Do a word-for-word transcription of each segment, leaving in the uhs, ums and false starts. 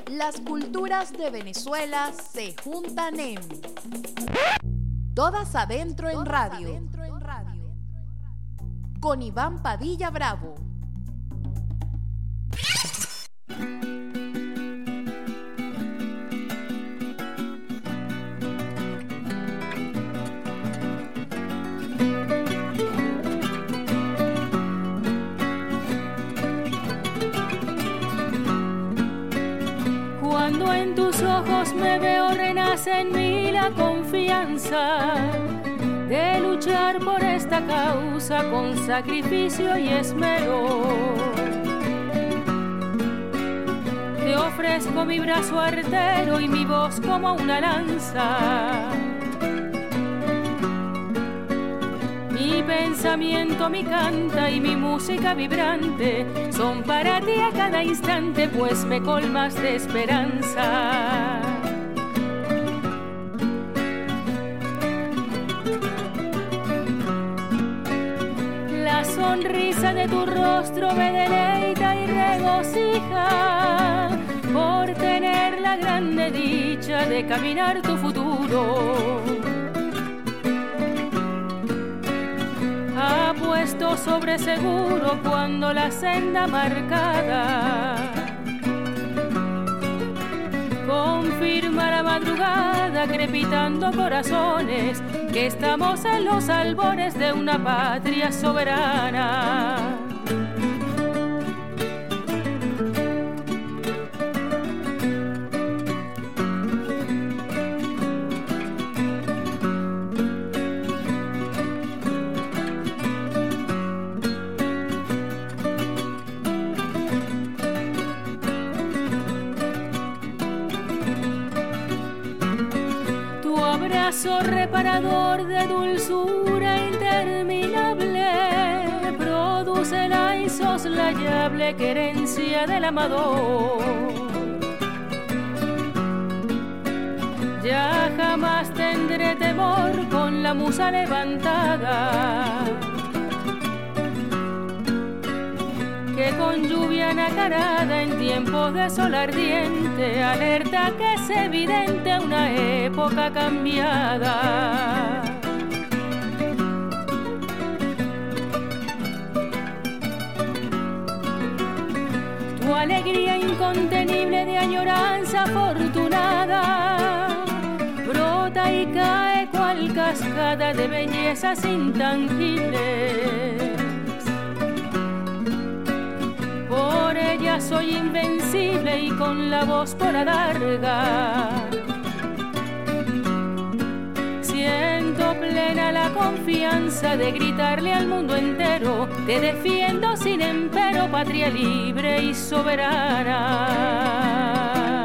Las culturas de Venezuela se juntan en Todas Adentro en Radio, con Iván Padilla Bravo. Cuando en tus ojos me veo, renace en mí la confianza de luchar por esta causa con sacrificio y esmero. Te ofrezco mi brazo artero y mi voz como una lanza. Mi pensamiento, mi canta y mi música vibrante son para ti a cada instante, pues me colmas de esperanza. La sonrisa de tu rostro me deleita y regocija por tener la grande dicha de caminar tu futuro. Apuesto sobre seguro cuando la senda marcada confirma la madrugada, crepitando corazones, que estamos en los albores de una patria soberana. Reparador de dulzura interminable produce la insoslayable querencia del amador. Ya jamás tendré temor con la musa levantada, que con lluvia nacarada en tiempos de sol ardiente alerta que es evidente una época cambiada. Tu alegría incontenible de añoranza afortunada brota y cae cual cascada de bellezas intangibles. Por ella soy invencible y con la voz por alarga siento plena la confianza de gritarle al mundo entero: te defiendo sin empero, patria libre y soberana.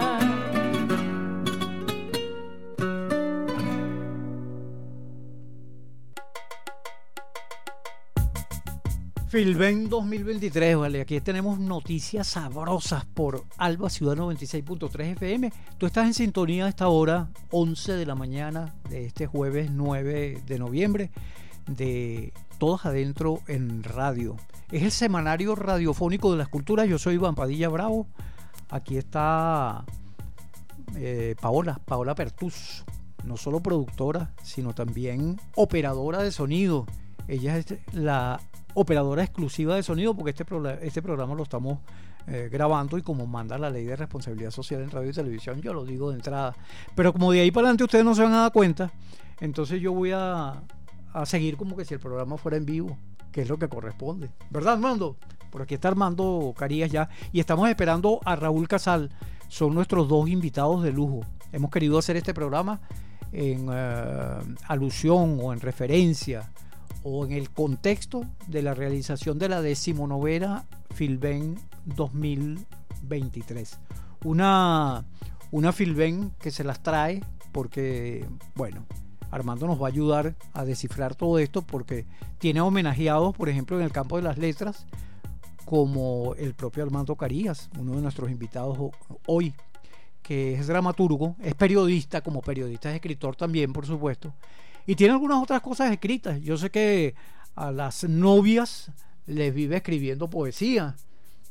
Filben dos mil veintitrés, vale, aquí tenemos noticias sabrosas por Alba Ciudad noventa y seis punto tres F M. Tú estás en sintonía a esta hora, once de la mañana de este jueves nueve de noviembre, de Todos Adentro en Radio. Es el semanario radiofónico de las culturas. Yo soy Iván Padilla Bravo. Aquí está eh, Paola, Paola Pertús, no solo productora, sino también operadora de sonido. Ella es la operadora exclusiva de sonido, porque este, pro, este programa lo estamos eh, grabando y como manda la ley de responsabilidad social en radio y televisión, yo lo digo de entrada, pero como de ahí para adelante ustedes no se van a dar cuenta, entonces yo voy a, a seguir como que si el programa fuera en vivo, que es lo que corresponde, ¿verdad, Armando? Por aquí está Armando Carías ya, y estamos esperando a Raúl Casal. Son nuestros dos invitados de lujo. Hemos querido hacer este programa en uh, alusión o en referencia o en el contexto de la realización de la decimonovena Filben dos mil veintitrés. Una, una Filben que se las trae porque, bueno, Armando nos va a ayudar a descifrar todo esto, porque tiene homenajeados, por ejemplo, en el campo de las letras, como el propio Armando Carías, uno de nuestros invitados hoy, que es dramaturgo, es periodista, como periodista es escritor también, por supuesto, y tiene algunas otras cosas escritas. Yo sé que a las novias les vive escribiendo poesía,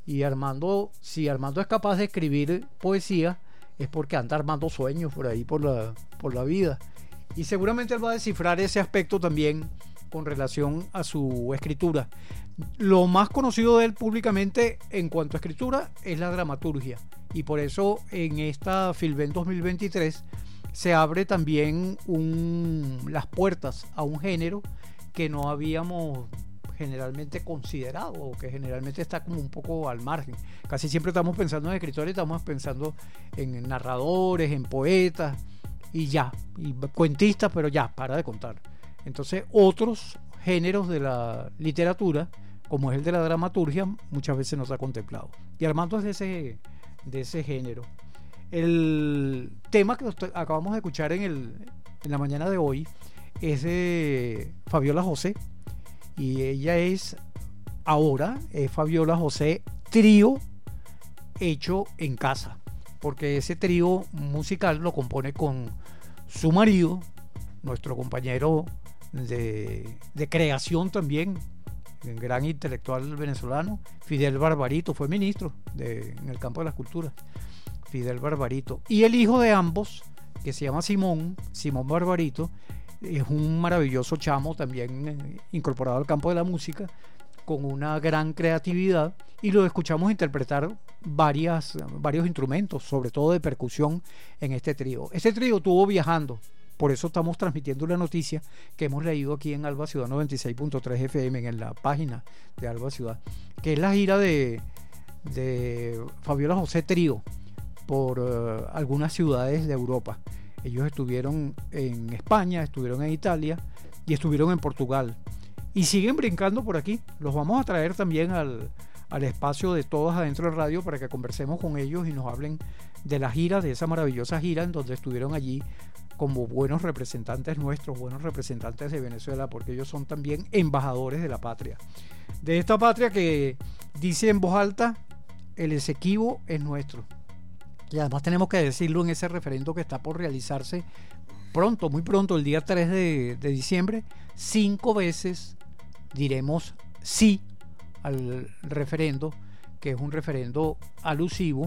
Y Armando, si Armando es capaz de escribir poesía, es porque anda armando sueños por ahí, por la, por la vida. Y seguramente él va a descifrar ese aspecto también con relación a su escritura. Lo más conocido de él públicamente en cuanto a escritura es la dramaturgia. Y por eso en esta Filben dos mil veintitrés se abre también un, las puertas a un género que no habíamos generalmente considerado, o que generalmente está como un poco al margen. Casi siempre estamos pensando en escritores, estamos pensando en narradores, en poetas y ya, y cuentistas, pero ya, para de contar. Entonces otros géneros de la literatura, como es el de la dramaturgia, muchas veces no se ha contemplado. Y Armando es de ese, de ese género. El tema que acabamos de escuchar en, el, en la mañana de hoy es de Fabiola José, y ella es ahora es Fabiola José trío hecho en casa, porque ese trío musical lo compone con su marido, nuestro compañero de, de creación también, un gran intelectual venezolano, Fidel Barbarito, fue ministro de, en el campo de las culturas, Fidel Barbarito, y el hijo de ambos, que se llama Simón, Simón Barbarito, es un maravilloso chamo también eh, incorporado al campo de la música, con una gran creatividad, y lo escuchamos interpretar varias, varios instrumentos, sobre todo de percusión, en este trío. Este trío estuvo viajando, por eso estamos transmitiendo la noticia que hemos leído aquí en Alba Ciudad noventa y seis punto tres F M, en la página de Alba Ciudad, que es la gira de, de Fabiola José Trío por uh, algunas ciudades de Europa. Ellos estuvieron en España, estuvieron en Italia y estuvieron en Portugal. Y siguen brincando por aquí. Los vamos a traer también al, al espacio de Todas Adentro de Radio para que conversemos con ellos y nos hablen de la gira, de esa maravillosa gira en donde estuvieron allí como buenos representantes nuestros, buenos representantes de Venezuela, porque ellos son también embajadores de la patria. De esta patria que dice en voz alta, el Esequibo es nuestro. Y además tenemos que decirlo en ese referendo que está por realizarse pronto, muy pronto, el día tres de, de diciembre. Cinco veces diremos sí al referendo, que es un referendo alusivo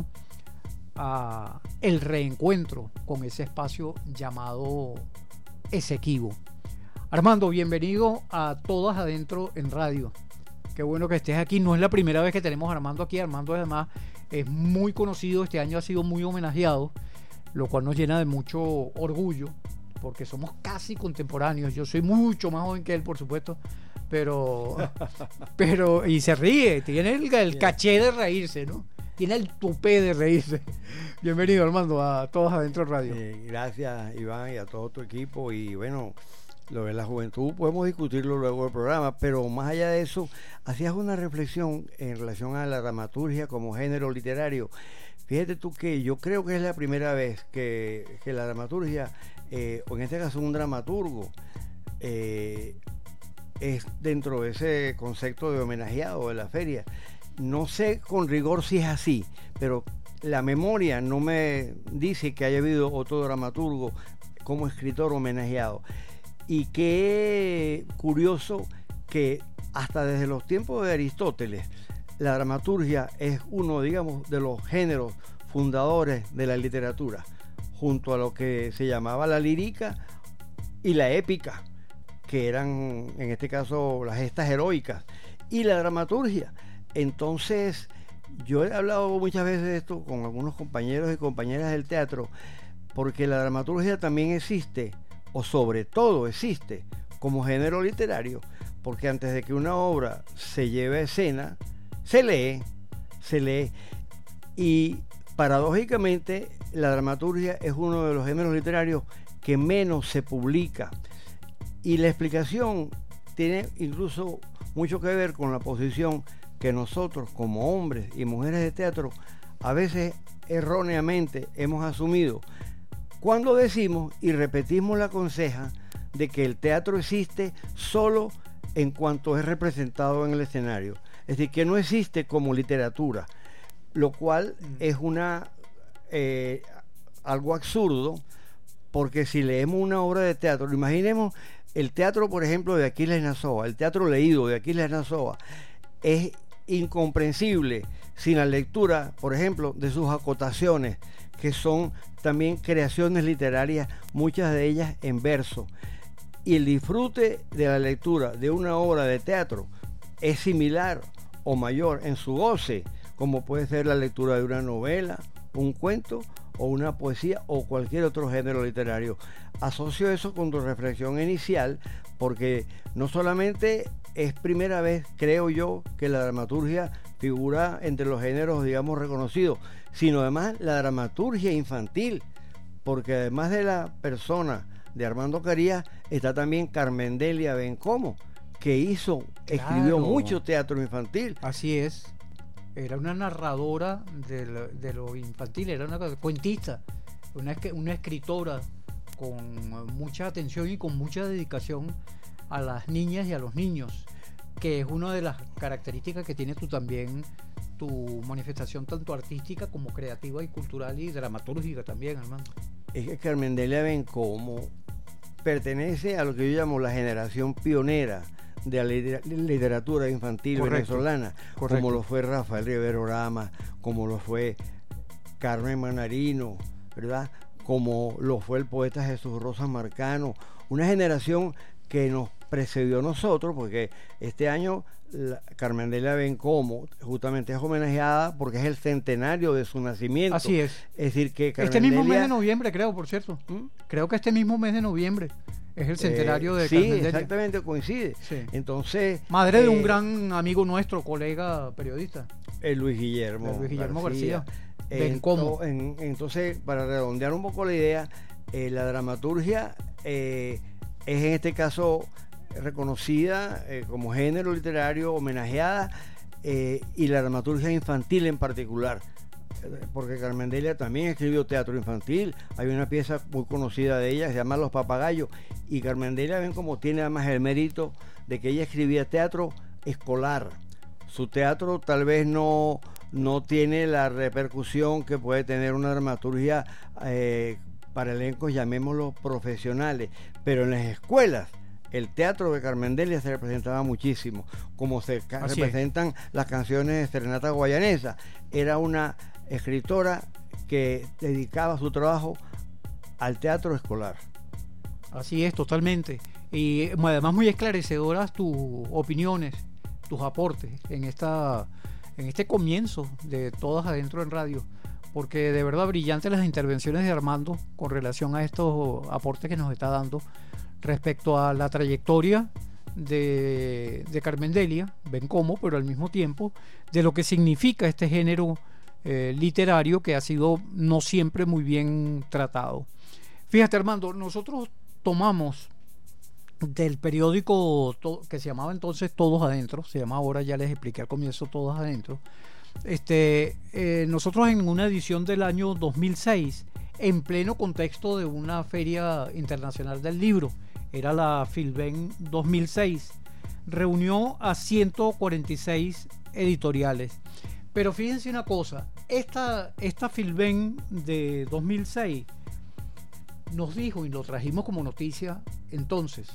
a el reencuentro con ese espacio llamado Esequibo. Armando, bienvenido a Todas Adentro en Radio. Qué bueno que estés aquí. No es la primera vez que tenemos a Armando aquí. Armando además es muy conocido, este año ha sido muy homenajeado, lo cual nos llena de mucho orgullo, porque somos casi contemporáneos. Yo soy mucho más joven que él, por supuesto, pero, pero y se ríe, tiene el, el caché de reírse, ¿no? Tiene el tupé de reírse. Bienvenido, Armando, a Todos Adentro Radio. Eh, gracias, Iván, y a todo tu equipo. Y bueno, lo de la juventud podemos discutirlo luego del programa, pero más allá de eso, hacías una reflexión en relación a la dramaturgia como género literario. Fíjate tú que yo creo que es la primera vez que, que la dramaturgia, eh, o en este caso un dramaturgo, eh, es dentro de ese concepto de homenajeado de la feria. No sé con rigor si es así, pero la memoria no me dice que haya habido otro dramaturgo como escritor homenajeado. Y qué curioso que hasta desde los tiempos de Aristóteles la dramaturgia es uno, digamos, de los géneros fundadores de la literatura, junto a lo que se llamaba la lírica y la épica, que eran en este caso las gestas heroicas, y la dramaturgia. Entonces yo he hablado muchas veces de esto con algunos compañeros y compañeras del teatro, porque la dramaturgia también existe, o sobre todo existe como género literario, porque antes de que una obra se lleve a escena, se lee, se lee, y paradójicamente la dramaturgia es uno de los géneros literarios que menos se publica, y la explicación tiene incluso mucho que ver con la posición que nosotros como hombres y mujeres de teatro a veces erróneamente hemos asumido cuando decimos y repetimos la conseja de que el teatro existe solo en cuanto es representado en el escenario, es decir, que no existe como literatura, lo cual es una eh, algo absurdo, porque si leemos una obra de teatro, imaginemos el teatro, por ejemplo, de Aquiles Nazoa, el teatro leído de Aquiles Nazoa, es incomprensible sin la lectura, por ejemplo, de sus acotaciones, que son también creaciones literarias, muchas de ellas en verso. Y el disfrute de la lectura de una obra de teatro es similar o mayor en su goce, como puede ser la lectura de una novela, un cuento o una poesía o cualquier otro género literario. Asocio eso con tu reflexión inicial, porque no solamente es primera vez, creo yo, que la dramaturgia figura entre los géneros, digamos, reconocidos, sino además la dramaturgia infantil, porque además de la persona de Armando Carías, está también Carmen Delia Bencomo, que hizo, claro, escribió mucho teatro infantil. Así es. Era una narradora de lo, de lo infantil, era una cuentista, una, una escritora con mucha atención y con mucha dedicación a las niñas y a los niños, que es una de las características que tiene tú también, tu manifestación tanto artística como creativa y cultural y dramatúrgica también, hermano. Es que Carmen Delia Bencomo pertenece a lo que yo llamo la generación pionera de la literatura infantil, correcto, venezolana, correcto, como lo fue Rafael Rivero Rama, como lo fue Carmen Manarino, ¿verdad? Como lo fue el poeta Jesús Rosa Marcano, una generación que nos precedió a nosotros, porque este año la Carmen Delia Bencomo justamente es homenajeada porque es el centenario de su nacimiento. Así es. Es decir, que Carmen este mismo Delia... mes de noviembre, creo, por cierto. ¿Mm? Creo que este mismo mes de noviembre es el centenario eh, de sí, Carmen Delia. Exactamente, coincide. Sí. Entonces, madre de eh, un gran amigo nuestro, colega periodista. El Luis Guillermo. El Luis Guillermo García. García. Bencomo. En, entonces, para redondear un poco la idea, eh, la dramaturgia eh, es en este caso reconocida eh, como género literario, homenajeada, eh, y la dramaturgia infantil en particular, porque Carmen Delia también escribió teatro infantil. Hay una pieza muy conocida de ella, se llama Los Papagayos, y Carmen Delia, ven como tiene además el mérito de que ella escribía teatro escolar. Su teatro tal vez no, no tiene la repercusión que puede tener una dramaturgia eh, para elencos, llamémoslo, profesionales, pero en las escuelas el teatro de Carmen Delia se representaba muchísimo, como se ca- representan las canciones de Serenata Guayanesa. Era una escritora que dedicaba su trabajo al teatro escolar. Así es, totalmente. Y además muy esclarecedoras tus opiniones, tus aportes en esta en este comienzo de Todas Adentro en Radio, porque de verdad brillantes las intervenciones de Armando con relación a estos aportes que nos está dando respecto a la trayectoria de, de Carmen Delia Bencomo, pero al mismo tiempo de lo que significa este género eh, literario que ha sido no siempre muy bien tratado. Fíjate, Armando, nosotros tomamos del periódico to, que se llamaba entonces Todos Adentro, se llama ahora, ya les expliqué al comienzo, Todos Adentro. Este, eh, nosotros en una edición del año dos mil seis, en pleno contexto de una feria internacional del libro, era la Filben dos mil seis, reunió a ciento cuarenta y seis editoriales. Pero fíjense una cosa, esta, esta Filben de dos mil seis nos dijo, y lo trajimos como noticia entonces,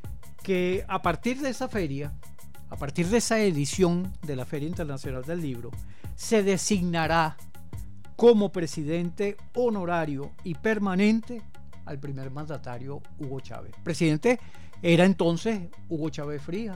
que a partir de esa feria, a partir de esa edición de la Feria Internacional del Libro, se designará como presidente honorario y permanente al primer mandatario Hugo Chávez. Presidente era entonces Hugo Chávez Frías,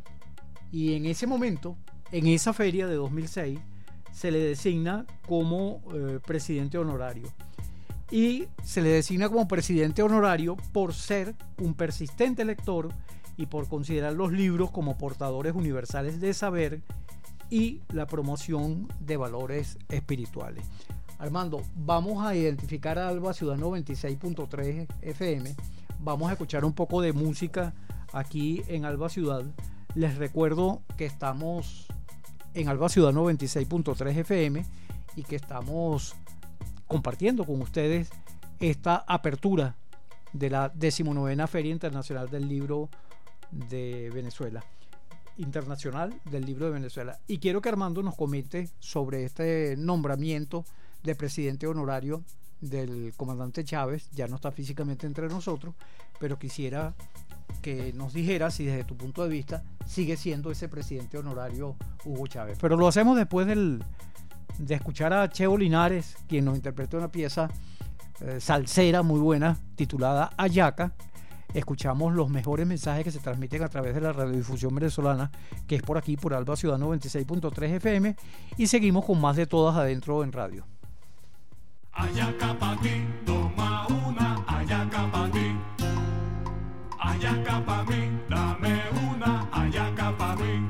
y en ese momento, en esa feria de dos mil seis, se le designa como eh, presidente honorario, y se le designa como presidente honorario por ser un persistente lector y por considerar los libros como portadores universales de saber y la promoción de valores espirituales. Armando, vamos a identificar a Alba Ciudad noventa y seis punto tres F M, vamos a escuchar un poco de música aquí en Alba Ciudad. Les recuerdo que estamos en Alba Ciudad noventa y seis punto tres F M y que estamos compartiendo con ustedes esta apertura de la decimonovena Feria Internacional del Libro de Venezuela, Internacional del Libro de Venezuela. Y quiero que Armando nos comente sobre este nombramiento de presidente honorario del comandante Chávez. Ya no está físicamente entre nosotros, pero quisiera que nos dijera si desde tu punto de vista sigue siendo ese presidente honorario Hugo Chávez. Pero lo hacemos después del, de escuchar a Cheo Linares, quien nos interpretó una pieza eh, salsera muy buena titulada Ayaca. Escuchamos los mejores mensajes que se transmiten a través de la radiodifusión venezolana, que es por aquí, por Alba Ciudad noventa y seis punto tres F M, y seguimos con más de todas adentro en radio. Ayaca pa' ti, toma una, ayaca pa' ti. Ayaca pa' mí, dame una, ayaca pa' mí.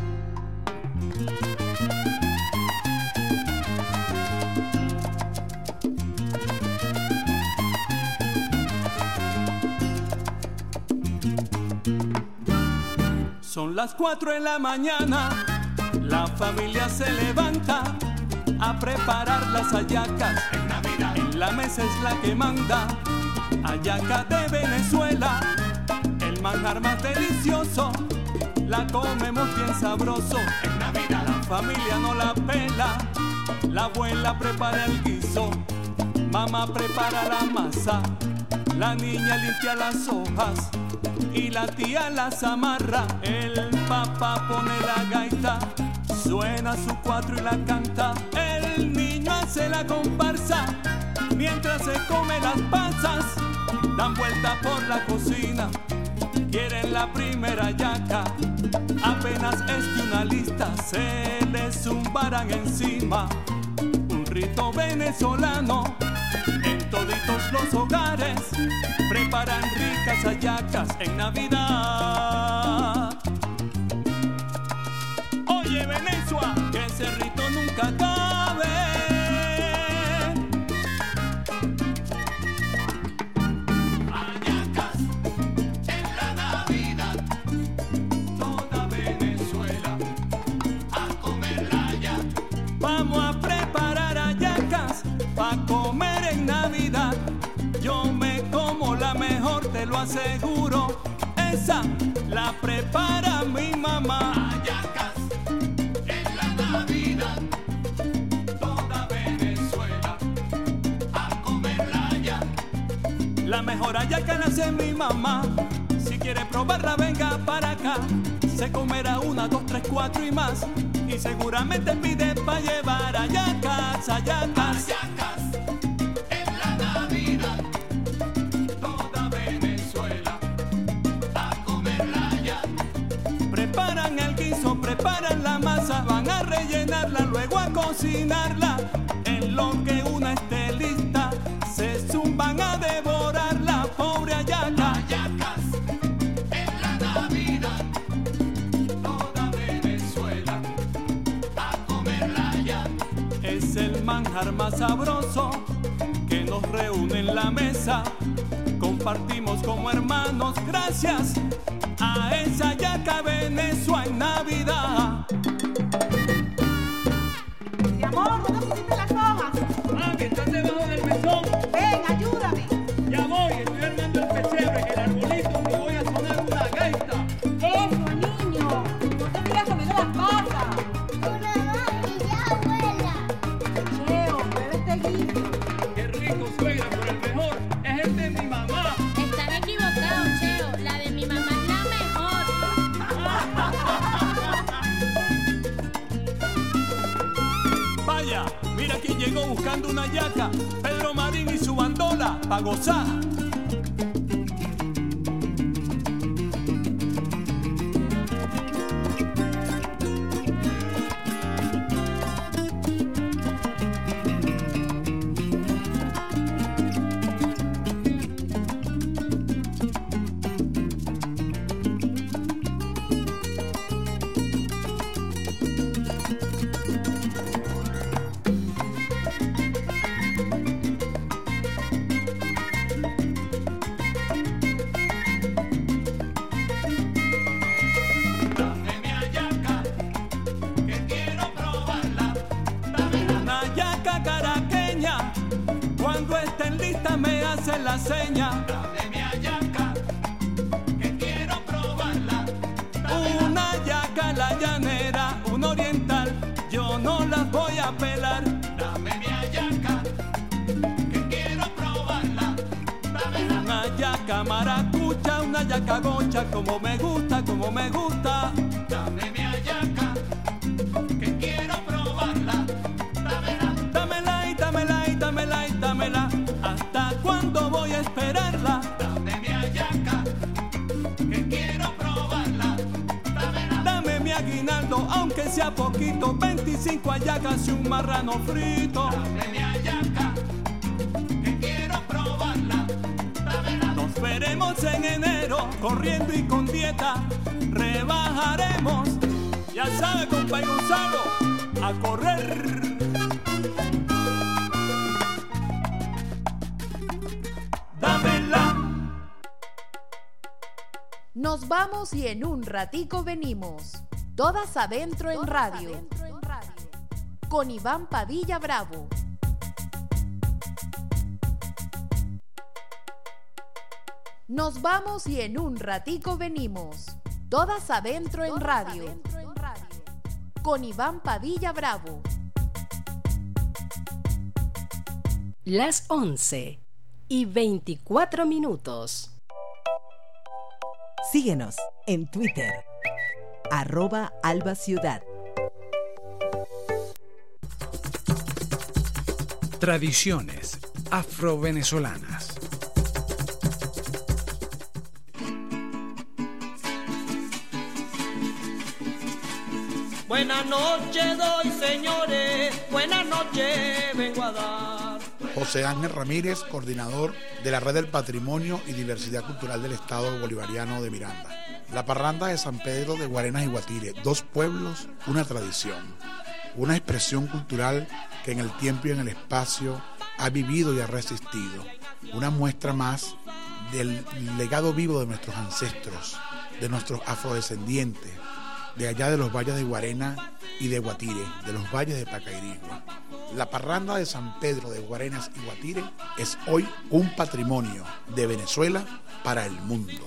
Son las cuatro de la mañana, la familia se levanta a preparar las hallacas. En Navidad, en la mesa es la que manda, hallaca de Venezuela, el manjar más delicioso, la comemos bien sabroso. En Navidad, la familia no la pela, la abuela prepara el guiso, mamá prepara la masa, la niña limpia las hojas y la tía las amarra. El papá pone la gaita, suena su cuatro y la canta. El niño hace la comparsa mientras se come las pasas. Dan vuelta por la cocina, quieren la primera hallaca. Apenas es que una lista se les zumbaran encima. Un rito venezolano en toditos los hogares, preparan ricas hallacas en Navidad. Oye Venezuela, que ese rito nunca acabe. Hallacas en la Navidad, toda Venezuela a comerla ya. Vamos a preparar hallacas pa' comer en Navidad. Yo me como la mejor, te lo aseguro. Esa la prepara mi mamá. Hallacas en la Navidad, toda Venezuela a comerla ya. La mejor hallaca la hace mi mamá. Si quiere probarla, venga para acá. Se comerá una, dos, tres, cuatro y más. Y seguramente pide pa' llevar hallacas, hallacas. Hallacas en la Navidad, toda Venezuela a comerla ya. Preparan el guiso, preparan la masa, van a rellenarla, luego a cocinarla. En lo que una esté lista, se zumban a devorar la pobre hallaca. Hallacas en la Navidad, toda Venezuela a comerla ya. Es el manjar más sabroso que nos reúne en la mesa. Compartimos como hermanos gracias a esa hallaca Venezuela en Navidad. Mi amor, ¿dónde pusiste las hojas? Ah, que están debajo del mesón. Ven, ayúdame. Ya voy, estoy armando el pesebre, el arbolito, que voy a sonar una gaita. Eso, niño. No te sigas comiendo las pasas. Una ya, abuela. Cheo, bebe este guiso. Qué rico, suegra, pero el mejor es el de mi mamá. Están equivocados, Cheo. La de mi mamá es la mejor. Vaya, mira quién llegó buscando una hallaca. Pedro Marín y su bandola, pa' gozar. Dame mi hallaca, que quiero probarla. Dame una hallaca caraqueña, cuando estén listas me hacen la seña. Dame mi hallaca, que quiero probarla. Una hallaca la llanera, una oriental, yo no las voy a pelar. Dame mi hallaca, que quiero probarla. Dame una hallaca maracucha, una la yaca gocha, como me gusta, como me gusta. Dame mi hallaca, que quiero probarla. Dámela, dámela y dámela y dámela y dámela. ¿Hasta cuándo voy a esperarla? Dame mi hallaca, que quiero probarla. Dámela, dame mi aguinaldo, aunque sea poquito. veinticinco hallacas y un marrano frito. Dame mi hallaca, que quiero probarla. Dámela. Nos veremos en enero, corriendo y con dieta. Rebajaremos, ya sabe, compadre Gonzalo, a correr. Dámela. Nos vamos y en un ratico venimos. Todas adentro en radio. Con Iván Padilla Bravo. Nos vamos y en un ratico venimos. Todas adentro en radio. Con Iván Padilla Bravo. Las once y veinticuatro minutos. Síguenos en Twitter, arroba Alba Ciudad. Tradiciones afrovenezolanas. Buenas noches doy, señores, buenas noches vengo a dar. José Ángel Ramírez, coordinador de la Red del Patrimonio y Diversidad Cultural del Estado Bolivariano de Miranda. La parranda de San Pedro de Guarenas y Guatire, dos pueblos, una tradición, una expresión cultural que en el tiempo y en el espacio ha vivido y ha resistido, una muestra más del legado vivo de nuestros ancestros, de nuestros afrodescendientes, de allá de los valles de Guarena y de Guatire, de los valles de Pacairigua. La parranda de San Pedro de Guarenas y Guatire es hoy un patrimonio de Venezuela para el mundo.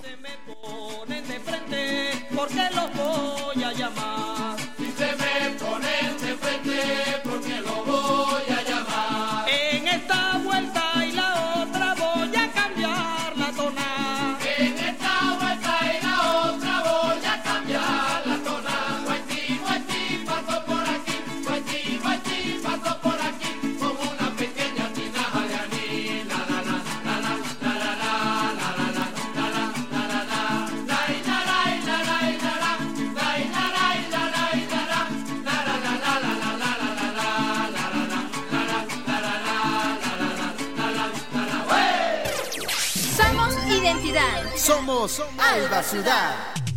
Porque los voy a llamar. Si se me ponen de frente, porque lo voy a llamar. En esta vuelta y la otra voy a cambiar la tona. En esta vuelta y la otra voy a cambiar la tona. Guaití, guaití, paso por aquí. Guaití, guaití, paso por aquí. Como una pequeña tinaja de anís. La la la la la la la la la la la la la la la. Somos Alba Ciudad.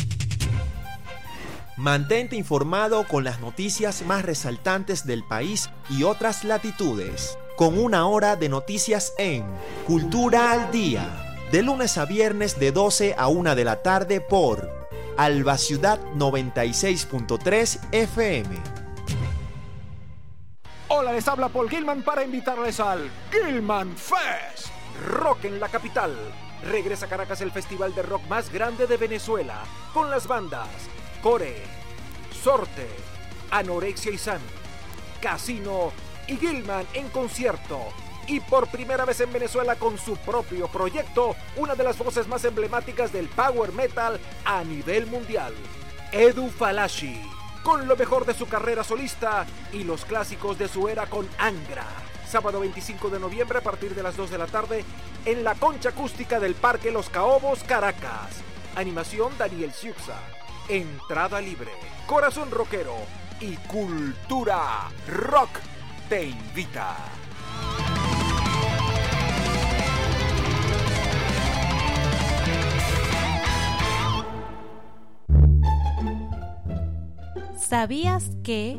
Mantente informado con las noticias más resaltantes del país y otras latitudes, con una hora de noticias en Cultura al Día, de lunes a viernes de doce a una de la tarde por Alba Ciudad noventa y seis punto tres F M. Hola, les habla Paul Gilman para invitarles al Gilman Fest, Rock en la capital. Regresa a Caracas el festival de rock más grande de Venezuela, con las bandas Core, Sorte, Anorexia y San, Casino y Gilman en concierto. Y por primera vez en Venezuela con su propio proyecto, una de las voces más emblemáticas del power metal a nivel mundial, Edu Falashi, con lo mejor de su carrera solista y los clásicos de su era con Angra. Sábado veinticinco de noviembre a partir de las dos de la tarde en la concha acústica del Parque Los Caobos, Caracas. Animación Daniel Siuxa. Entrada libre. Corazón Rockero y Cultura Rock te invita. ¿Sabías que?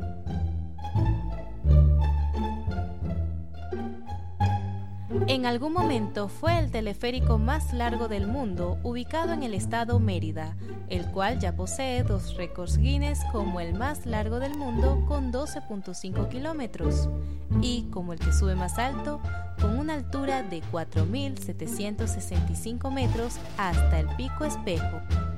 En algún momento fue el teleférico más largo del mundo, ubicado en el estado Mérida, el cual ya posee dos récords Guinness como el más largo del mundo con doce punto cinco kilómetros y como el que sube más alto con una altura de cuatro mil setecientos sesenta y cinco metros hasta el Pico Espejo.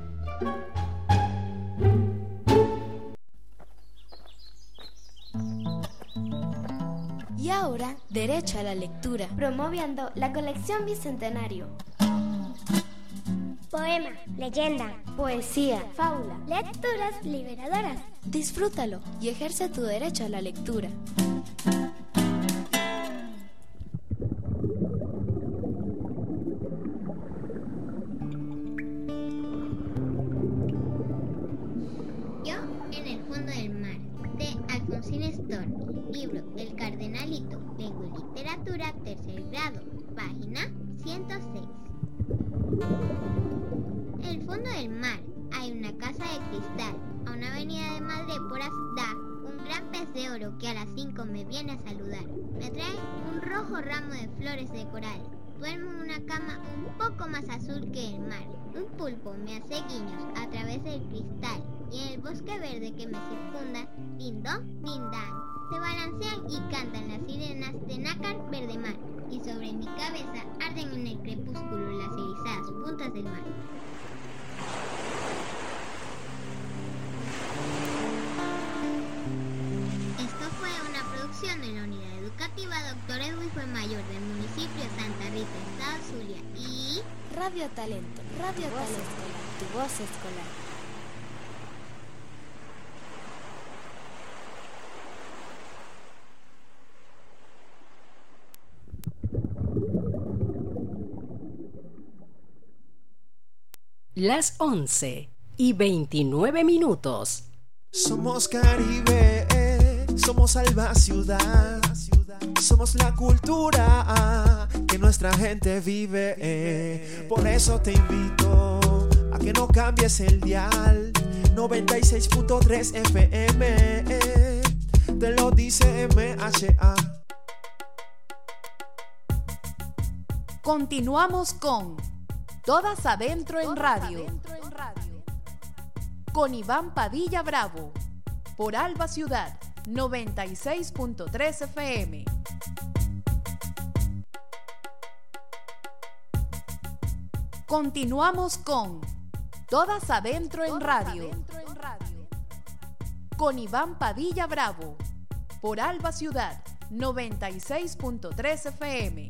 Y ahora, derecho a la lectura, promoviendo la colección Bicentenario. Poema, leyenda, poesía, fábula, lecturas liberadoras. Disfrútalo y ejerce tu derecho a la lectura. Yo en el fondo del mar, de Alfonsín Storni, libro El Cardenalito, Lengua y Literatura, tercer grado, página ciento seis. En el fondo del mar hay una casa de cristal. A una avenida de Madréporas da un gran pez de oro que a las cinco me viene a saludar. Me trae un rojo ramo de flores de coral. Duermo en una cama un poco más azul que el mar. Un pulpo me hace guiños a través del cristal y en el bosque verde que me circunda, dindón, dindán, se balancean y cantan las sirenas de nácar verde mar. Y sobre mi cabeza arden en el crepúsculo las erizadas puntas del mar. Esto fue una producción de la Unidad Educativa Doctor Edwin Fue Mayor del municipio de Santa Rita, Estado Zulia y Radio Talento, Radio tu Talento, escolar, tu voz escolar. Las once y veintinueve minutos. Somos Caribe, somos Alba Ciudad, somos la cultura que nuestra gente vive. Por eso te invito a que no cambies el dial. noventa y seis punto tres F M, te lo dice M H A. Continuamos con Todas Adentro en Radio, con Iván Padilla Bravo, por Alba Ciudad, noventa y seis punto tres F M. Continuamos con Todas Adentro en Radio, con Iván Padilla Bravo, por Alba Ciudad, noventa y seis punto tres F M.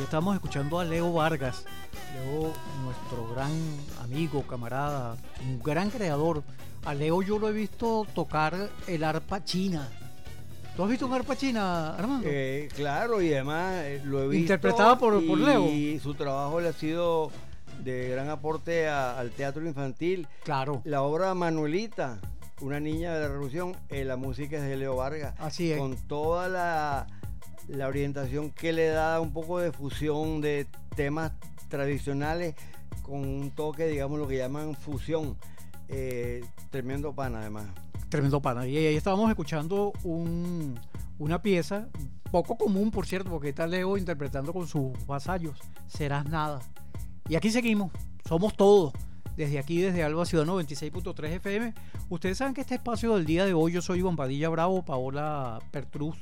estamos escuchando a Leo Vargas. Leo, nuestro gran amigo, camarada, un gran creador. A Leo yo lo he visto tocar el arpa china. ¿Tú has visto un arpa china, Armando? Eh, claro, y además eh, lo he visto. Interpretada por, y, por Leo. Y su trabajo le ha sido de gran aporte a, al teatro infantil. Claro. La obra Manuelita, una niña de la revolución, eh, la música es de Leo Vargas. Así es. Con toda la, la orientación que le da un poco de fusión de temas tradicionales con un toque, digamos, lo que llaman fusión. Eh, tremendo pana, además. Tremendo pana. Y ahí estábamos escuchando un, una pieza poco común, por cierto, porque está Leo interpretando con sus vasallos, Serás Nada. Y aquí seguimos, somos todos, desde aquí, desde Alba Ciudad noventa y seis punto tres F M. Ustedes saben que este espacio del día de hoy, yo soy Iván Padilla Bravo, Paola Pertruz,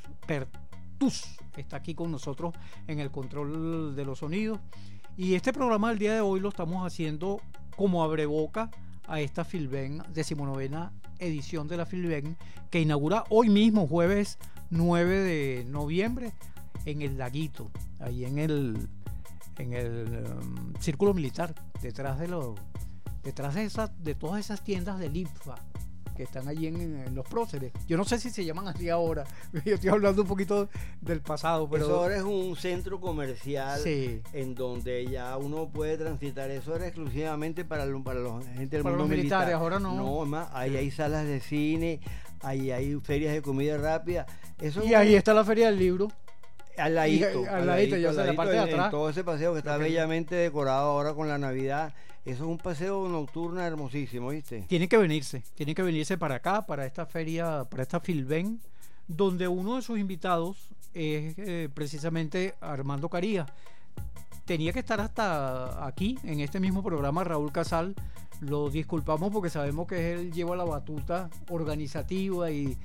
Pertús está aquí con nosotros en el control de los sonidos. Y este programa del día de hoy lo estamos haciendo como abreboca a esta Filben, decimonovena edición de la Filben, que inaugura hoy mismo, jueves nueve de noviembre, en el Laguito, ahí en el en el um, Círculo Militar, detrás de los detrás de esas, de todas esas tiendas del I N F A que están allí en, en los próceres. Yo no sé si se llaman así ahora. Yo estoy hablando un poquito del pasado, pero eso ahora es un centro comercial, sí, en donde ya uno puede transitar. Eso era exclusivamente para, para los gente del para mundo los militares, militar. ahora no. No, más, ahí hay salas de cine, ahí hay ferias de comida rápida. Eso y ahí está la feria del libro. Al ladito, y, al, al ladito, ya sea la parte de atrás. En todo ese paseo que está okay, bellamente decorado ahora con la Navidad. Eso es un paseo nocturno hermosísimo, ¿viste? Tienen que venirse, tienen que venirse para acá, para esta feria, para esta Filben, donde uno de sus invitados es eh, precisamente Armando Carías. Tenía que estar hasta aquí, en este mismo programa, Raúl Casal. Lo disculpamos porque sabemos que él lleva la batuta organizativa y,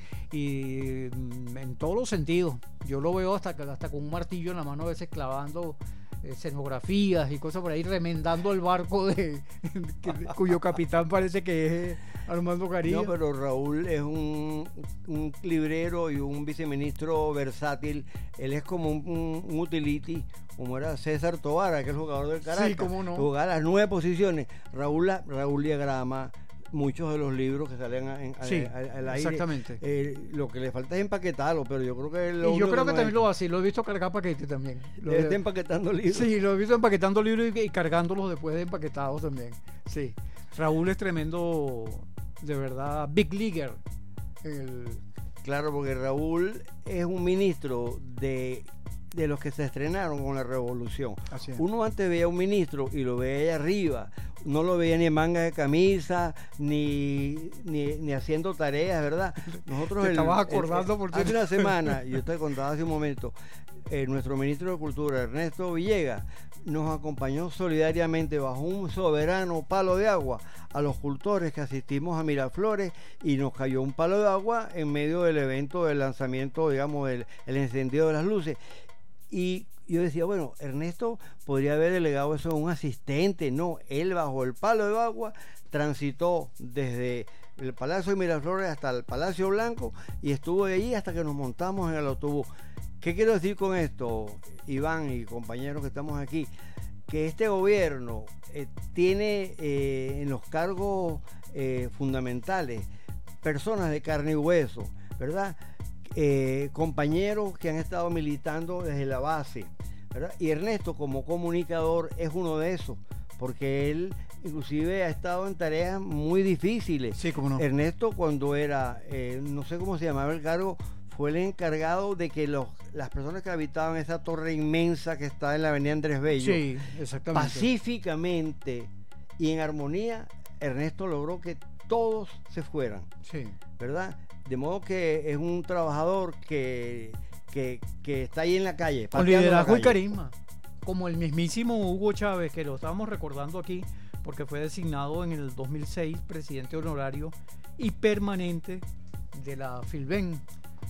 y en todos los sentidos. Yo lo veo hasta, hasta con un martillo en la mano, a veces clavando escenografías y cosas por ahí, remendando el barco de, de cuyo capitán parece que es Armando Carías. No, pero Raúl es un, un librero y un viceministro versátil. Él es como un, un, un utility, como era César Tobar, aquel jugador del Caracas. Sí, cómo no. Jugaba las nueve posiciones. Raúl, Raúl diagrama muchos de los libros que salen en, sí, al aire. Exactamente. Eh, lo que le falta es empaquetarlo, pero yo creo que lo y yo creo que, que también lo hace, lo he visto cargar paquetes también. Lo está empaquetando libros. Sí, lo he visto empaquetando libros y, y cargándolos después de empaquetados también. Sí. Raúl es tremendo, de verdad, big leaguer. El... Claro, porque Raúl es un ministro de de los que se estrenaron con la revolución. Así es. Uno antes veía a un ministro y lo veía allá arriba, no lo veía ni en mangas de camisa, ni, ni, ni haciendo tareas, ¿verdad? Nosotros te el, estabas acordando el, por hace una semana, yo te contaba hace un momento, eh, nuestro ministro de Cultura, Ernesto Villegas, nos acompañó solidariamente bajo un soberano palo de agua a los cultores que asistimos a Miraflores, y nos cayó un palo de agua en medio del evento del lanzamiento, digamos, del el encendido de las luces. Y yo decía, bueno, Ernesto podría haber delegado eso a un asistente. No, él bajo el palo de agua transitó desde el Palacio de Miraflores hasta el Palacio Blanco y estuvo allí hasta que nos montamos en el autobús. ¿Qué quiero decir con esto, Iván y compañeros que estamos aquí? Que este gobierno eh, tiene eh, en los cargos eh, fundamentales personas de carne y hueso, ¿verdad? Eh, compañeros que han estado militando desde la base, ¿verdad? Y Ernesto, como comunicador, es uno de esos, porque él inclusive ha estado en tareas muy difíciles. Sí, cómo no. Ernesto, cuando era, eh, no sé cómo se llamaba el cargo, fue el encargado de que los, las personas que habitaban esa torre inmensa que está en la avenida Andrés Bello, sí, exactamente, pacíficamente y en armonía, Ernesto logró que todos se fueran, sí, ¿verdad? De modo que es un trabajador que, que, que está ahí en la calle. Con liderazgo y carisma. Como el mismísimo Hugo Chávez, que lo estábamos recordando aquí, porque fue designado en el dos mil seis presidente honorario y permanente de la Filben.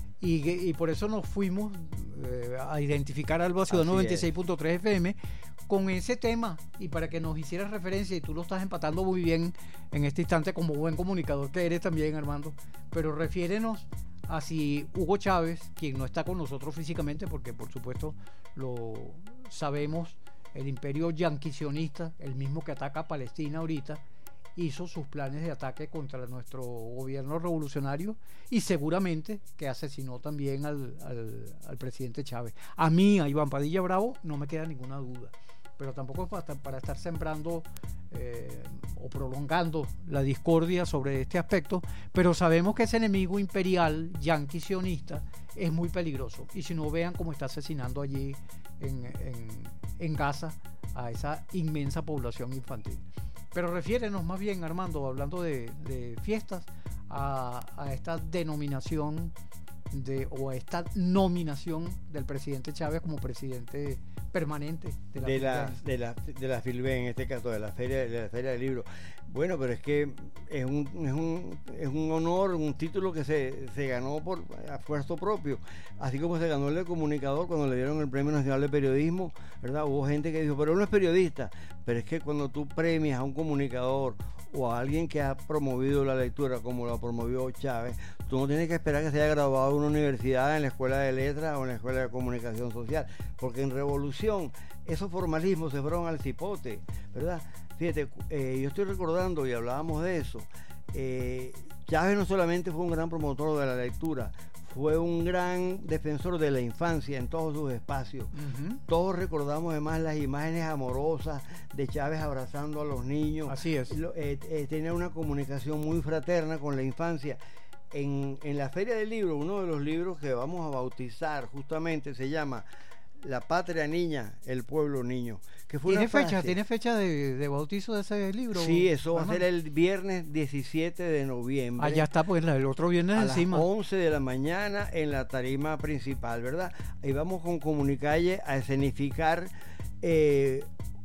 Y, y por eso nos fuimos eh, a identificar Alba Ciudad noventa y seis punto tres F M con ese tema, y para que nos hicieras referencia, y tú lo estás empatando muy bien en este instante como buen comunicador que eres también, Armando, pero refiérenos a si Hugo Chávez, quien no está con nosotros físicamente porque por supuesto lo, sabemos, el imperio yanquisionista, el mismo que ataca a Palestina ahorita, hizo sus planes de ataque contra nuestro gobierno revolucionario y seguramente que asesinó también al, al, al presidente Chávez. A mí, a Iván Padilla Bravo, no me queda ninguna duda, pero tampoco es para, para estar sembrando eh, o prolongando la discordia sobre este aspecto, pero sabemos que ese enemigo imperial yanqui sionista es muy peligroso, y si no, vean cómo está asesinando allí en, en, en Gaza a esa inmensa población infantil. Pero refiérenos más bien, Armando, hablando de, de fiestas, a, a esta denominación de, o a esta nominación del presidente Chávez como presidente permanente de la de la, de la de la Filben, en este caso de la feria de la feria del libro. Bueno, pero es que es un es un es un honor, un título que se, se ganó por esfuerzo propio, así como se ganó el de comunicador cuando le dieron el Premio Nacional de Periodismo, ¿verdad? Hubo gente que dijo, pero él no es periodista, pero es que cuando tú premias a un comunicador o a alguien que ha promovido la lectura como lo promovió Chávez, tú no tienes que esperar que se haya graduado en una universidad, en la Escuela de Letras o en la Escuela de Comunicación Social, porque en Revolución esos formalismos se fueron al cipote, ¿verdad? Fíjate, eh, yo estoy recordando, y hablábamos de eso, eh, Chávez no solamente fue un gran promotor de la lectura, fue un gran defensor de la infancia en todos sus espacios. Uh-huh. Todos recordamos además las imágenes amorosas de Chávez abrazando a los niños. Así es. Eh, eh, tenía una comunicación muy fraterna con la infancia. En, en la Feria del Libro, uno de los libros que vamos a bautizar justamente se llama La Patria Niña, el Pueblo Niño. Que fue ¿Tiene una frase, fecha? ¿Tiene fecha de, de bautizo de ese libro? Sí, eso va a ser el viernes diecisiete de noviembre. Ah, ya está, pues el otro viernes a encima. A las once de la mañana en la tarima principal, ¿verdad? Ahí vamos con Comunicalle a escenificar eh,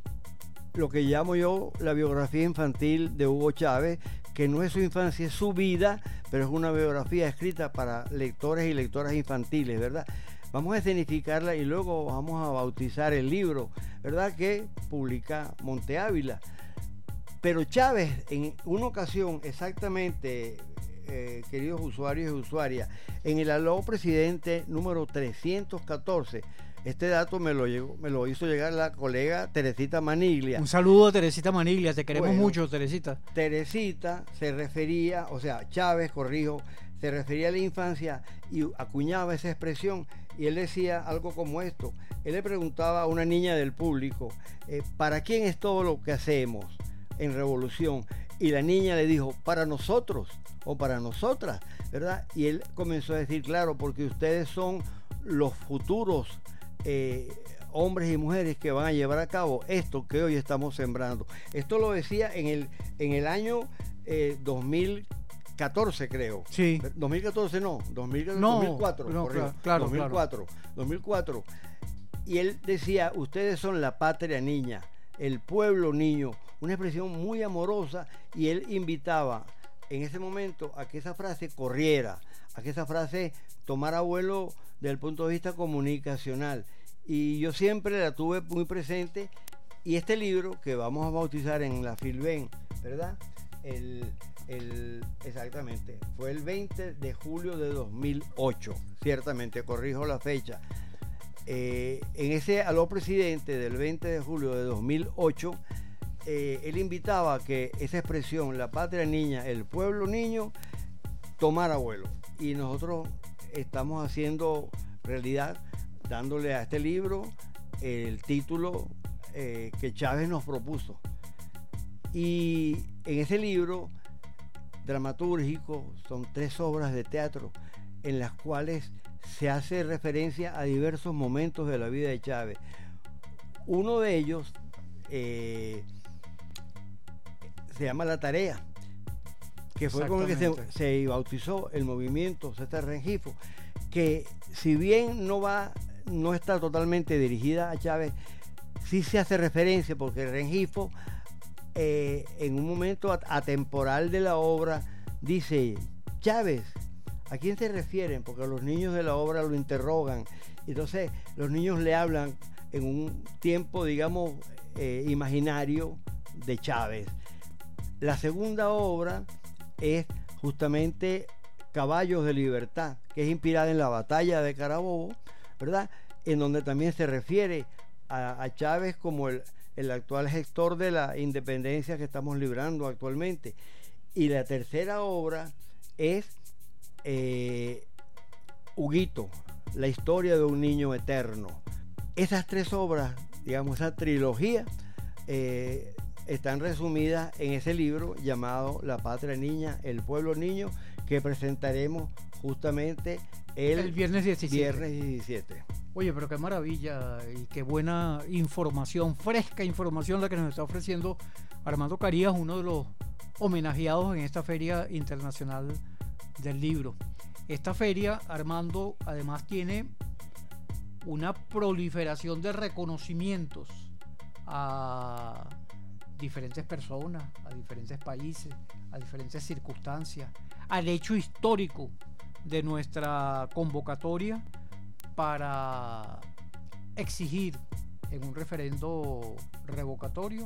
lo que llamo yo la biografía infantil de Hugo Chávez, que no es su infancia, es su vida, pero es una biografía escrita para lectores y lectoras infantiles, ¿verdad? Vamos a escenificarla y luego vamos a bautizar el libro, ¿verdad? Que publica Monte Ávila. Pero Chávez, en una ocasión, exactamente, eh, queridos usuarios y usuarias, en el aló presidente número trescientos catorce, este dato me lo, llegó, me lo hizo llegar la colega Teresita Maniglia. Un saludo a Teresita Maniglia, te queremos bueno, mucho, Teresita. Teresita se refería, o sea, Chávez, corrijo, se refería a la infancia y acuñaba esa expresión, y él decía algo como esto. Él le preguntaba a una niña del público, eh, ¿para quién es todo lo que hacemos en Revolución? Y la niña le dijo, para nosotros o para nosotras, ¿verdad? Y él comenzó a decir, claro, porque ustedes son los futuros eh, hombres y mujeres que van a llevar a cabo esto que hoy estamos sembrando. Esto lo decía en el, en el año eh, dos mil catorce, creo. Sí. dos mil catorce no, dos mil catorce, no, dos mil cuatro, no, corrió, claro, dos mil cuatro, claro. dos mil cuatro. Y él decía, ustedes son la patria niña, el pueblo niño, una expresión muy amorosa, y él invitaba en ese momento a que esa frase corriera, a que esa frase tomara vuelo desde el punto de vista comunicacional. Y yo siempre la tuve muy presente, y este libro que vamos a bautizar en la Filben, ¿verdad? El, el, exactamente, fue el veinte de julio de dos mil ocho, ciertamente, corrijo la fecha. Eh, en ese aló presidente del veinte de julio de dos mil ocho, eh, él invitaba a que esa expresión, la patria niña, el pueblo niño, tomara vuelo. Y nosotros estamos haciendo realidad, dándole a este libro el título eh, que Chávez nos propuso. Y en ese libro dramatúrgico son tres obras de teatro en las cuales se hace referencia a diversos momentos de la vida de Chávez. Uno de ellos eh, se llama La Tarea, que fue con el que se, se bautizó el movimiento César Rengifo, que si bien no va, no está totalmente dirigida a Chávez, sí se hace referencia, porque Rengifo eh, en un momento atemporal de la obra dice, Chávez, ¿a quién se refieren? Porque los niños de la obra lo interrogan. Entonces los niños le hablan en un tiempo, digamos, eh, imaginario de Chávez. La segunda obra es justamente Caballos de Libertad, que es inspirada en la batalla de Carabobo, ¿verdad? En donde también se refiere a, a Chávez como el, el actual gestor de la independencia que estamos librando actualmente. Y la tercera obra es eh, Huguito, la historia de un niño eterno. Esas tres obras, digamos, esa trilogía, eh, están resumidas en ese libro llamado La Patria Niña, El Pueblo Niño, que presentaremos justamente el, el viernes diecisiete. Viernes diecisiete. Oye, pero qué maravilla y qué buena información, fresca información la que nos está ofreciendo Armando Carías, uno de los homenajeados en esta Feria Internacional del Libro. Esta feria, Armando, además tiene una proliferación de reconocimientos a diferentes personas, a diferentes países, a diferentes circunstancias, al hecho histórico de nuestra convocatoria para exigir en un referendo revocatorio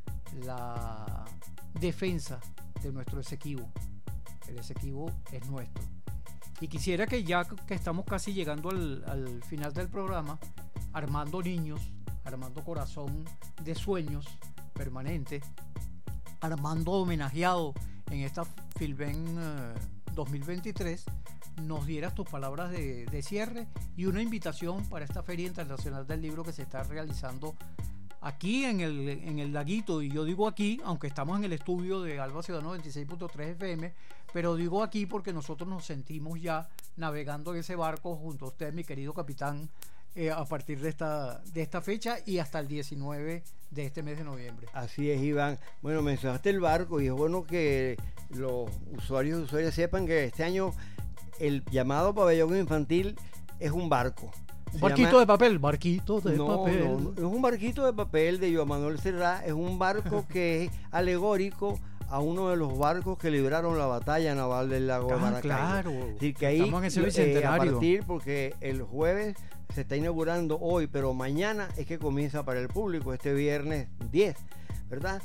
la defensa de nuestro Esequibo. El Esequibo es nuestro. Y quisiera que ya que estamos casi llegando al, al final del programa, armando niños, armando corazón de sueños permanente, Armando homenajeado en esta Filben uh, dos mil veintitrés, nos dieras tus palabras de, de cierre y una invitación para esta Feria Internacional del Libro que se está realizando aquí en el, en el Laguito. Y yo digo aquí, aunque estamos en el estudio de Alba Ciudad noventa y seis punto tres F M, pero digo aquí porque nosotros nos sentimos ya navegando en ese barco junto a usted, mi querido capitán, eh, a partir de esta, de esta fecha y hasta el diecinueve de este mes de noviembre. Así es, Iván. Bueno, mencionaste el barco y es bueno que los usuarios y usuarias sepan que este año el llamado pabellón infantil es un barco. Un barquito llama... de papel, barquito de no, papel. No, no, es un barquito de papel de Joan Manuel Serrat, es un barco que es alegórico a uno de los barcos que libraron la batalla naval del lago ah, de Maracaibo. Claro. Es decir, que ahí, estamos en ese bicentenario. Eh, a partir, porque el jueves se está inaugurando hoy, pero mañana es que comienza para el público, este viernes diez, ¿verdad?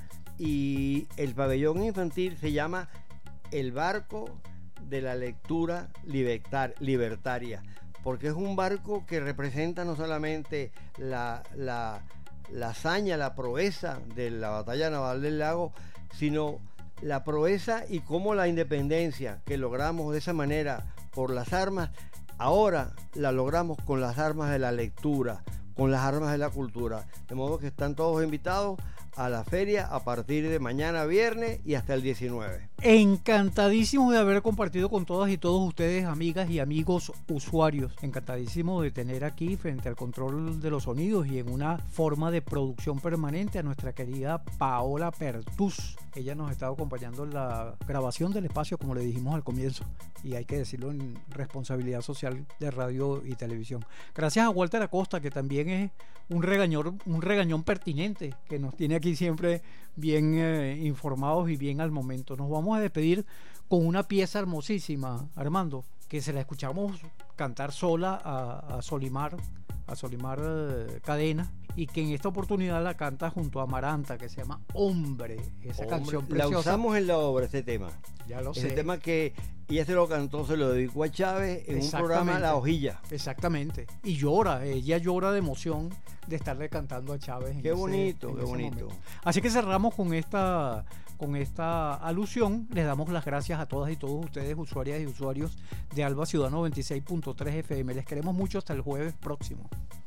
Y el pabellón infantil se llama El Barco de la Lectura libertar, Libertaria, porque es un barco que representa no solamente la, la, la hazaña, la proeza de la batalla naval del lago, sino la proeza y cómo la independencia que logramos de esa manera por las armas, ahora la logramos con las armas de la lectura, con las armas de la cultura. De modo que están todos invitados a la feria a partir de mañana viernes y hasta el diecinueve. Encantadísimo de haber compartido con todas y todos ustedes, amigas y amigos usuarios. Encantadísimo de tener aquí frente al control de los sonidos y en una forma de producción permanente a nuestra querida Paola Pertús. Ella nos ha estado acompañando en la grabación del espacio, como le dijimos al comienzo, y hay que decirlo en responsabilidad social de radio y televisión. Gracias a Walter Acosta, que también es un regañón, un regañón pertinente, que nos tiene aquí siempre bien eh, informados y bien al momento. Nos vamos a despedir con una pieza hermosísima, Armando, que se la escuchamos cantar sola a, a Solimar, a Solimar eh, Cadena, y que en esta oportunidad la canta junto a Amaranta, que se llama Hombre, esa Hombre, canción preciosa. La usamos en la obra, este tema. Ya lo ese sé. tema que ella se lo cantó, se lo dedicó a Chávez en un programa La Hojilla. Exactamente. Y llora, ella llora de emoción de estarle cantando a Chávez. Qué en bonito, ese, qué bonito. Momento. Así que cerramos con esta, con esta alusión. Les damos las gracias a todas y todos ustedes, usuarias y usuarios de Alba Ciudad noventa y seis punto tres F M. Les queremos mucho hasta el jueves próximo.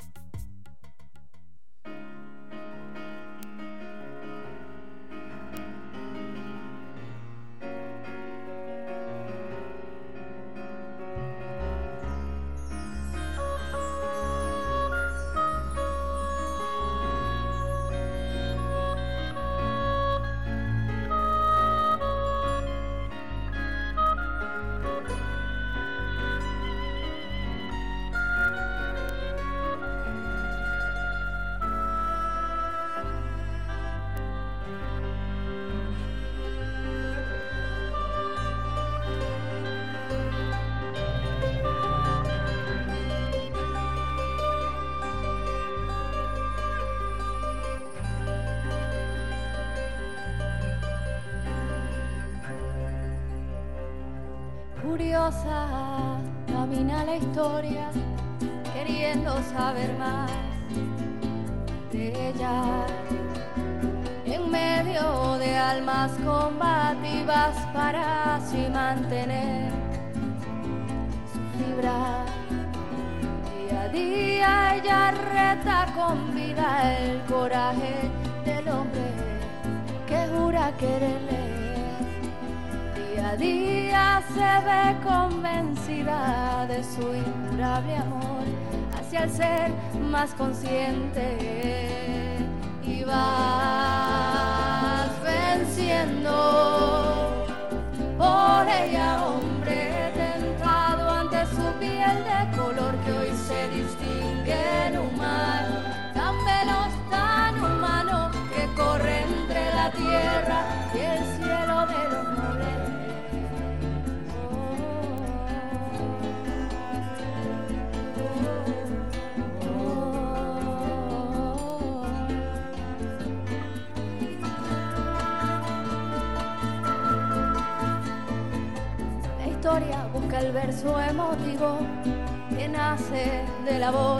Curiosa, camina la historia, queriendo saber más. ella, en medio de almas combativas para así mantener su fibra. Día a día ella reta con vida el coraje del hombre que jura quererle. Día a día se ve convencida de su incurable amor hacia el ser más consciente, y vas venciendo por ella, hombre tentado ante su piel de color que hoy se distingue en un mar tan veloz, tan humano, que corre entre la tierra y el cielo de los nobles. Busca el verso emotivo que nace de la voz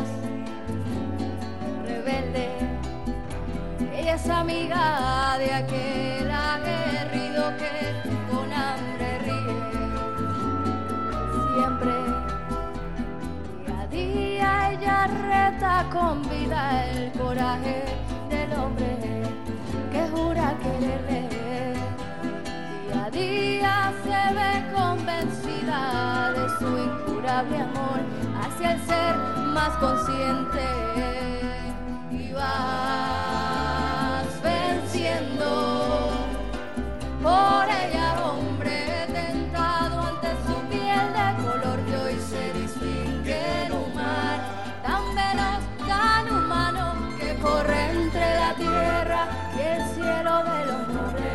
rebelde. Ella es amiga de aquel aguerrido que con hambre ríe siempre. Día a día ella reta con vida el coraje del hombre que jura quererle. Día a día se ve convencida de su incurable amor hacia el ser más consciente, y vas venciendo por ella, hombre tentado ante su piel de color que hoy se distingue en un mar tan veloz, tan humano, que corre entre la tierra y el cielo de los nobles.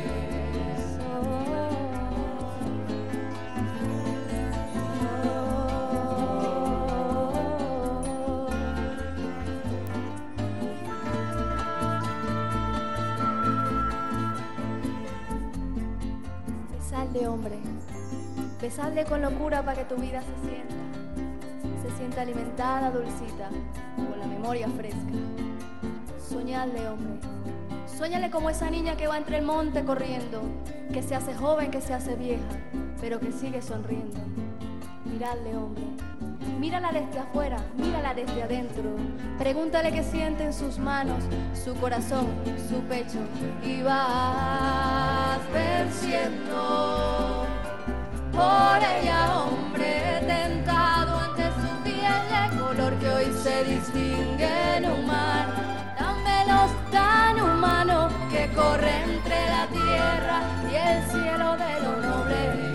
Besadle, hombre, besadle con locura para que tu vida se sienta, se sienta alimentada, dulcita, con la memoria fresca. Soñadle, hombre, soñale como esa niña que va entre el monte corriendo, que se hace joven, que se hace vieja, pero que sigue sonriendo. Miradle, hombre, mírala desde afuera, mírala desde adentro, pregúntale qué siente en sus manos, su corazón, su pecho, y vas venciendo por ella, hombre tentado ante su piel de color que hoy se distingue en un mar tan veloz, tan humano, que corre entre la tierra y el cielo de los nobles.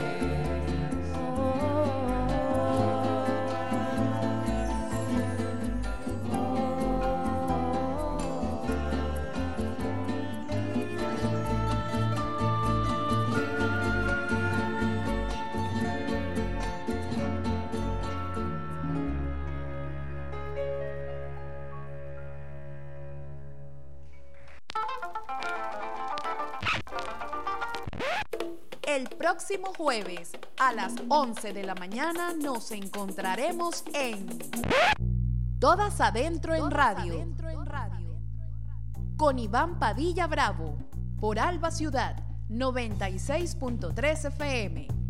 El próximo jueves a las once de la mañana nos encontraremos en Todas Adentro en Radio con Iván Padilla Bravo por Alba Ciudad noventa y seis punto tres F M.